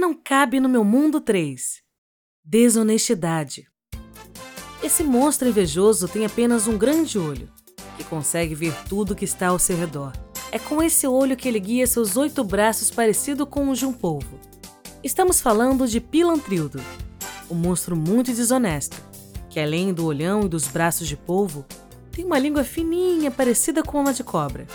não cabe no meu mundo 3. Desonestidade. Esse monstro invejoso tem apenas um grande olho, que consegue ver tudo que está ao seu redor. É com esse olho que ele guia seus 8 braços parecido com o de um polvo. Estamos falando de Pilantrildo, um monstro muito desonesto, que além do olhão e dos braços de polvo, tem uma língua fininha parecida com uma de cobra.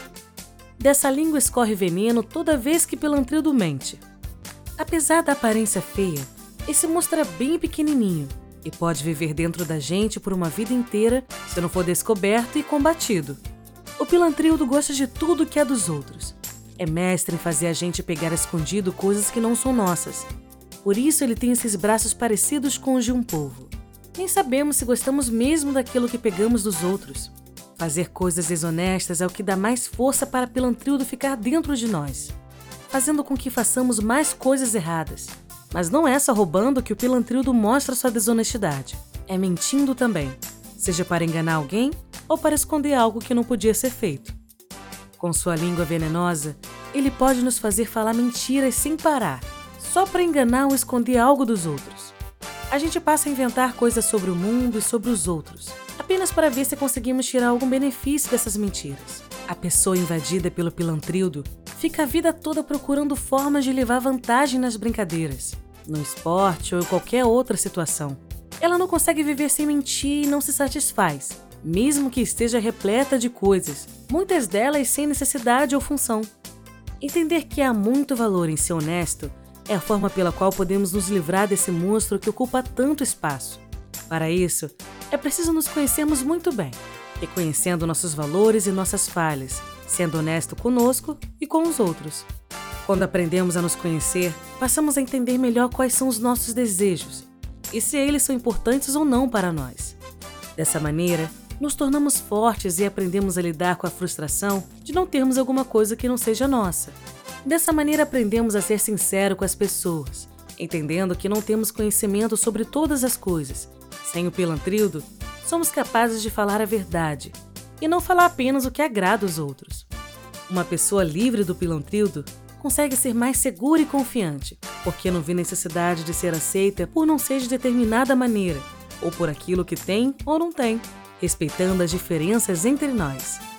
Dessa língua escorre veneno toda vez que Pilantrildo mente. Apesar da aparência feia, esse monstro é bem pequenininho e pode viver dentro da gente por uma vida inteira se não for descoberto e combatido. O Pilantrildo gosta de tudo que é dos outros. É mestre em fazer a gente pegar escondido coisas que não são nossas. Por isso ele tem esses braços parecidos com os de um polvo. Nem sabemos se gostamos mesmo daquilo que pegamos dos outros. Fazer coisas desonestas é o que dá mais força para Pilantrildo ficar dentro de nós, fazendo com que façamos mais coisas erradas. Mas não é só roubando que o Pilantrildo mostra sua desonestidade. É mentindo também, seja para enganar alguém ou para esconder algo que não podia ser feito. Com sua língua venenosa, ele pode nos fazer falar mentiras sem parar, só para enganar ou esconder algo dos outros. A gente passa a inventar coisas sobre o mundo e sobre os outros, apenas para ver se conseguimos tirar algum benefício dessas mentiras. A pessoa invadida pelo Pilantrildo fica a vida toda procurando formas de levar vantagem nas brincadeiras, no esporte ou em qualquer outra situação. Ela não consegue viver sem mentir e não se satisfaz, mesmo que esteja repleta de coisas, muitas delas sem necessidade ou função. Entender que há muito valor em ser honesto é a forma pela qual podemos nos livrar desse monstro que ocupa tanto espaço. Para isso, é preciso nos conhecermos muito bem, reconhecendo nossos valores e nossas falhas, sendo honesto conosco e com os outros. Quando aprendemos a nos conhecer, passamos a entender melhor quais são os nossos desejos e se eles são importantes ou não para nós. Dessa maneira, nos tornamos fortes e aprendemos a lidar com a frustração de não termos alguma coisa que não seja nossa. Dessa maneira, aprendemos a ser sincero com as pessoas, entendendo que não temos conhecimento sobre todas as coisas. Sem o Pilantrildo, somos capazes de falar a verdade e não falar apenas o que agrada os outros. Uma pessoa livre do Pilantrildo consegue ser mais segura e confiante, porque não vê necessidade de ser aceita por não ser de determinada maneira, ou por aquilo que tem ou não tem, respeitando as diferenças entre nós.